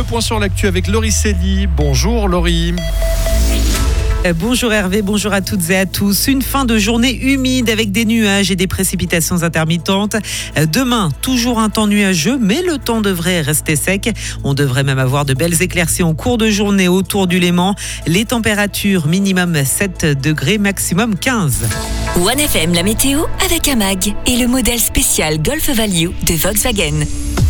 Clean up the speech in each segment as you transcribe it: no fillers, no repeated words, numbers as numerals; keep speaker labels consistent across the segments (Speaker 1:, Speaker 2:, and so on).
Speaker 1: Le point sur l'actu avec Laurie Selly. Bonjour Laurie.
Speaker 2: Bonjour Hervé, bonjour à toutes et à tous. Une fin de journée humide avec des nuages et des précipitations intermittentes. Demain, toujours un temps nuageux, mais le temps devrait rester sec. On devrait même avoir de belles éclaircies en cours de journée autour du Léman. Les températures minimum 7 degrés, maximum 15.
Speaker 3: 1FM, la météo avec AMAG et le modèle spécial Golf Value de Volkswagen.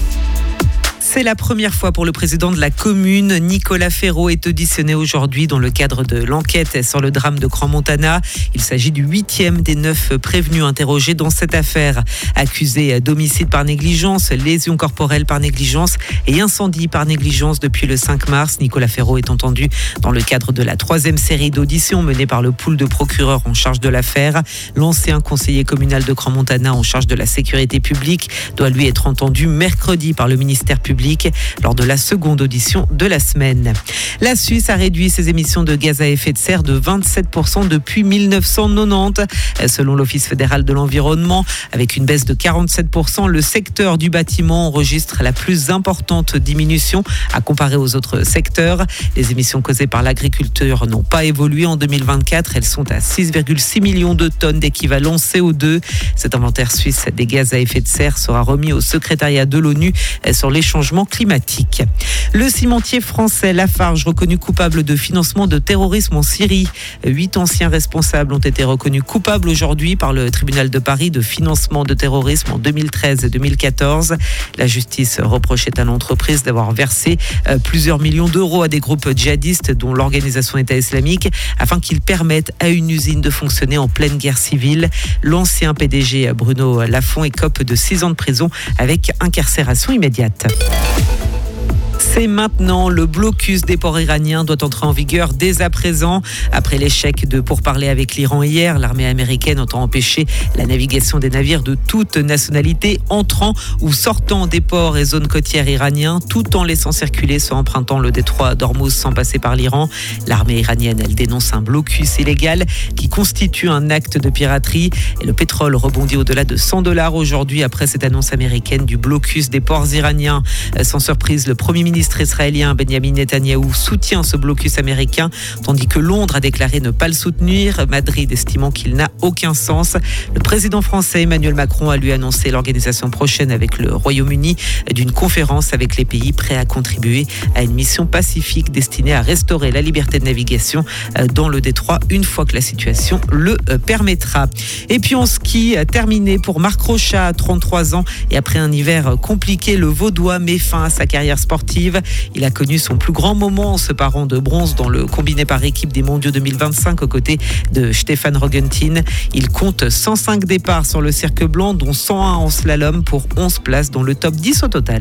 Speaker 2: C'est la première fois pour le président de la commune. Nicolas Ferraud est auditionné aujourd'hui dans le cadre de l'enquête sur le drame de Crans-Montana. Il s'agit du 8e des 9 prévenus interrogés dans cette affaire. Accusé d'homicide par négligence, lésions corporelles par négligence et incendie par négligence depuis le 5 mars. Nicolas Ferraud est entendu dans le cadre de la 3e série d'auditions menée par le pool de procureurs en charge de l'affaire. L'ancien conseiller communal de Crans-Montana en charge de la sécurité publique doit lui être entendu mercredi par le ministère public lors de la seconde audition de la semaine. La Suisse a réduit ses émissions de gaz à effet de serre de 27% depuis 1990. Selon l'Office fédéral de l'environnement, avec une baisse de 47%, le secteur du bâtiment enregistre la plus importante diminution à comparer aux autres secteurs. Les émissions causées par l'agriculture n'ont pas évolué en 2024. Elles sont à 6,6 millions de tonnes d'équivalent CO2. Cet inventaire suisse des gaz à effet de serre sera remis au secrétariat de l'ONU sur les changements climatiques. Le cimentier français Lafarge, reconnu coupable de financement de terrorisme en Syrie. 8 anciens responsables ont été reconnus coupables aujourd'hui par le tribunal de Paris de financement de terrorisme en 2013 et 2014. La justice reprochait à l'entreprise d'avoir versé plusieurs millions d'euros à des groupes djihadistes dont l'organisation État islamique afin qu'ils permettent à une usine de fonctionner en pleine guerre civile. L'ancien PDG Bruno Lafont écope de 6 ans de prison avec incarcération immédiate. C'est maintenant, le blocus des ports iraniens doit entrer en vigueur dès à présent. Après l'échec de pourparlers avec l'Iran hier, l'armée américaine entend empêcher la navigation des navires de toute nationalité entrant ou sortant des ports et zones côtières iraniens, tout en laissant circuler ceux empruntant le détroit d'Ormuz sans passer par l'Iran. L'armée iranienne, elle dénonce un blocus illégal qui constitue un acte de piraterie. Et le pétrole rebondit au-delà de $100 aujourd'hui après cette annonce américaine du blocus des ports iraniens. Sans surprise, le Premier ministre israélien Benjamin Netanyahou soutient ce blocus américain, tandis que Londres a déclaré ne pas le soutenir, Madrid estimant qu'il n'a aucun sens. Le président français Emmanuel Macron a lui annoncé l'organisation prochaine avec le Royaume-Uni d'une conférence avec les pays prêts à contribuer à une mission pacifique destinée à restaurer la liberté de navigation dans le détroit une fois que la situation le permettra. Et puis en ski, terminé pour Marc Rochat à 33 ans et après un hiver compliqué, le Vaudois met fin à sa carrière sportive. Il a connu son plus grand moment en se parant de bronze dans le combiné par équipe des mondiaux 2025 aux côtés de Stéphane Rogentin. Il compte 105 départs sur le cirque blanc, dont 101 en slalom pour 11 places dans le top 10 au total.